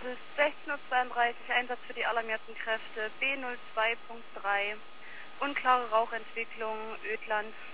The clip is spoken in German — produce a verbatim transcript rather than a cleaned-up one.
ist sechzehn Uhr zweiunddreißig, Einsatz für die alarmierten Kräfte B null zwei Punkt drei. Unklare Rauchentwicklung, Ödland.